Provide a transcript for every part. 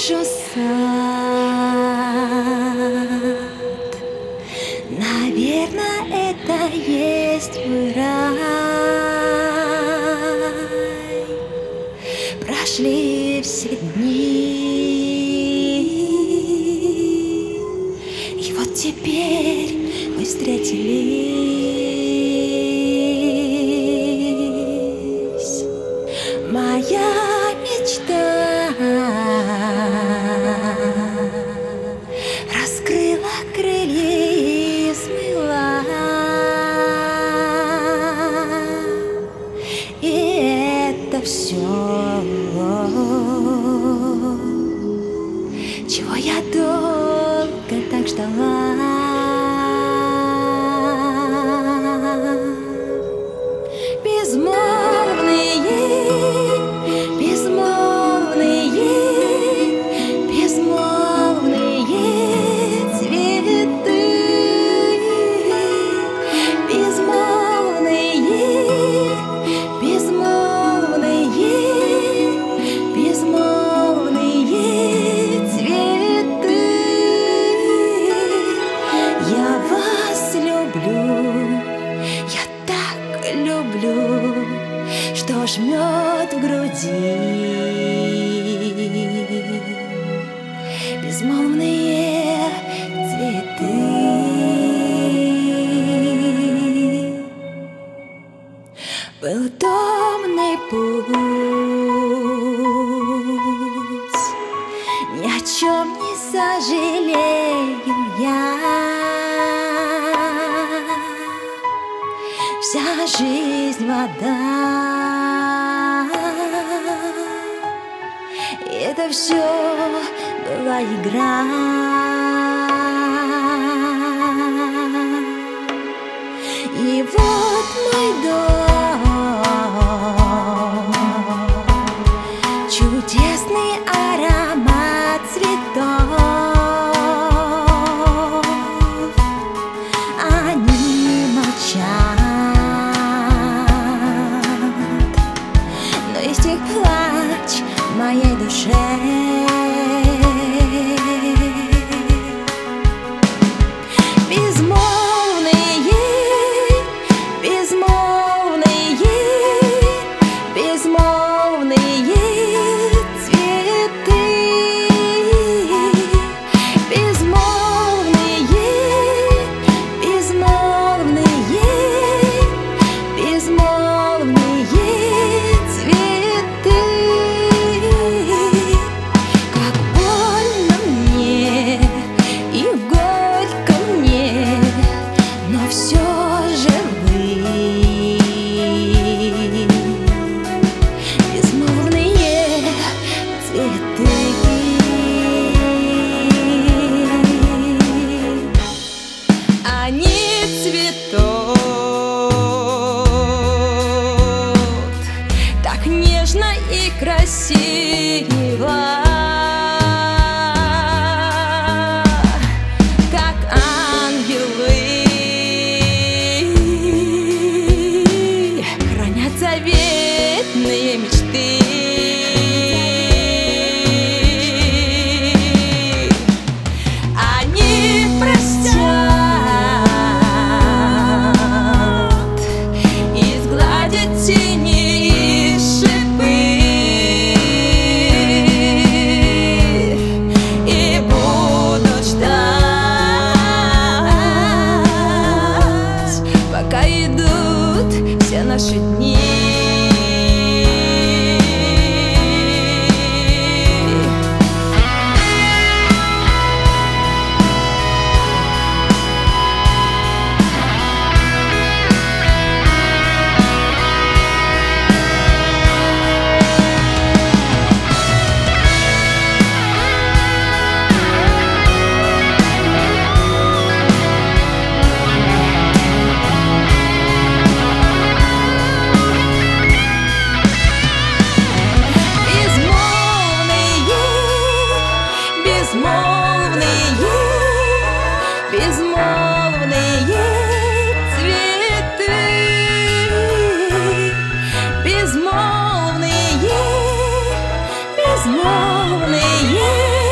вижу сад. Наверное, это есть мой рай. Прошли все дни, и вот теперь мы встретились. Моя мечта раскрыла крылья и смыла, и это все, чего я долго так ждала. Люблю, что жмет в груди безмолвные цветы. Был томный путь, ни о чем не сожалею я. Вся жизнь вода, и это все была игра. И вот мой дом, чудесный аромат цветов, они молчат. Плач в моей душе. Безмолвные, безмолвные, безмолвные цветы. Безмолвные, безмолвные, безмолвные цветы. Они цветут так нежно и красиво, как ангелы хранят заветные мечты. Они простят, изгладят тени и шипы, и будут ждать, пока идут все наши дни. Безмолвные цветы, безмолвные, безмолвные.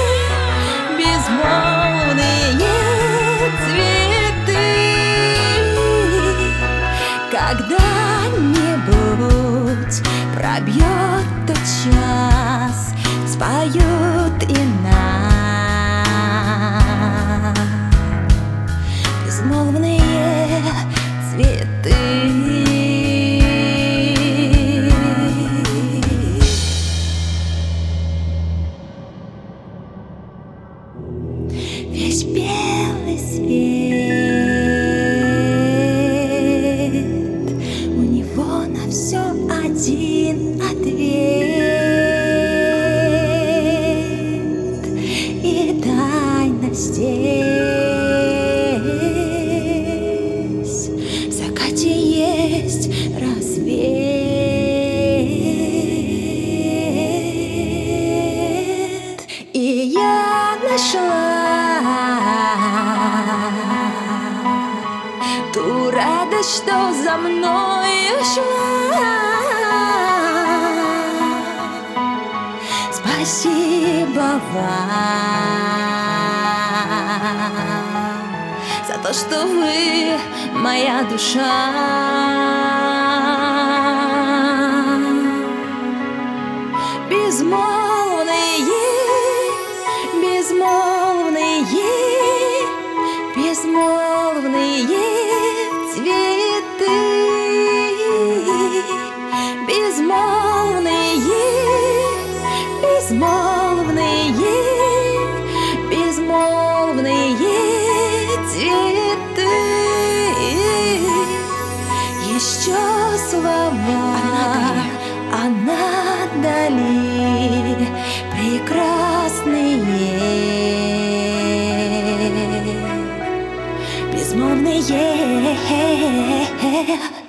когда-нибудь пробьет тот час, споют и нам безмолвные цветы. Весь белый свет, у него на все один ответ, и тайна здесь, в закате есть рассвет. И я нашла ту радость, что за мной шла. Спасибо вам за то, что вы моя душа. Безмолвные, безмолвные, безмолвные цветы, безмолвные, безмолвные, безмолвные цветы. Еще слова о надали прекрасные, безмолвные.